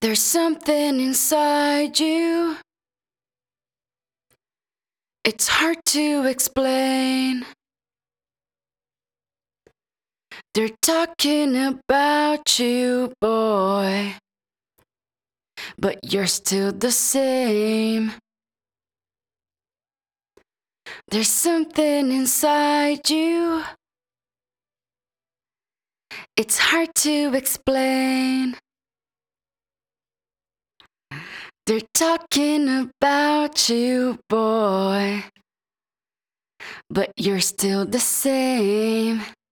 There's something inside you. It's hard to explain. They're talking about you, boy, but you're still the same. There's something inside you. It's hard to explain. They're talking about you, boy, but you're still the same.